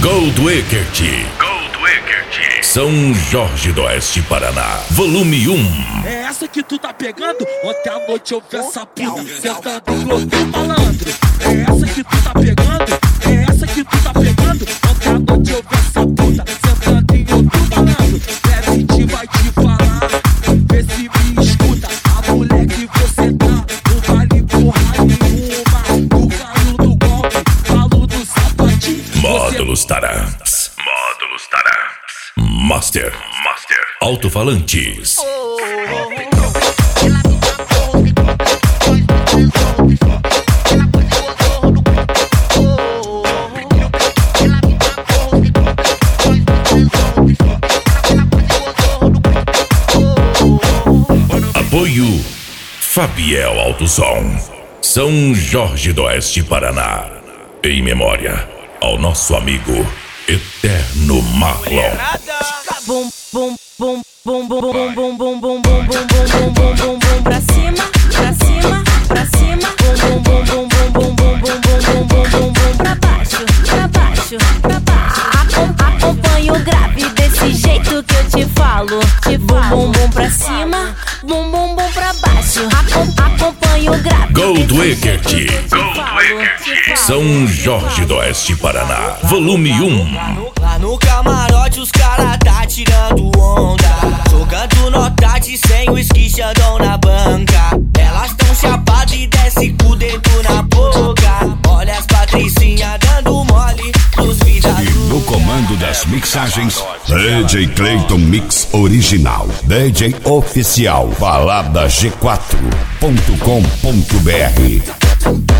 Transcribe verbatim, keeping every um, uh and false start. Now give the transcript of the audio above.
Gold Wickert. Gold Wickert. São Jorge do Oeste, Paraná. Volume um. É essa que tu tá pegando? Ontem à noite eu vi essa puta sentando no outro malandro. É essa que tu tá pegando? É essa que tu tá pegando? Ontem à noite eu vi essa puta sentando em outro malandro. Deve te vai te falar, vê se me escuta. A mulher que você tá não vale porra nenhuma. O calo do golpe, falo do sapatinho. Módulos Taramps. Módulos Taramps. Master. Master. Alto-falantes. Apoio Fabiel Autosom. São Jorge do Oeste, Paraná. Em memória ao nosso amigo Eterno Marlon. Bum bum bum bum bum bum bum bum bum bum bum bum bum bum bum pra cima, pra cima, pra cima. Bum bum bum bum bum bum bum bum bum bum bum bum pra baixo, pra baixo, pra baixo. Acompanha o grave desse jeito que eu te falo. Te falo. Bum bum pra cima, bum bum bum pra baixo. Acompanha o grave. Gold Wickert. Gold Wickert. São Jorge do Oeste, Paraná. Volume um. Lá no camarote os cara tá tirando onda, jogando notate sem o esquichadão na banca. Elas tão chapadas e desce com o dedo na boca. Olha as patricinhas dando mole nos vida. E no comando das mixagens, D J Clayton Mix Original, D J Oficial, balada g quatro ponto com ponto br.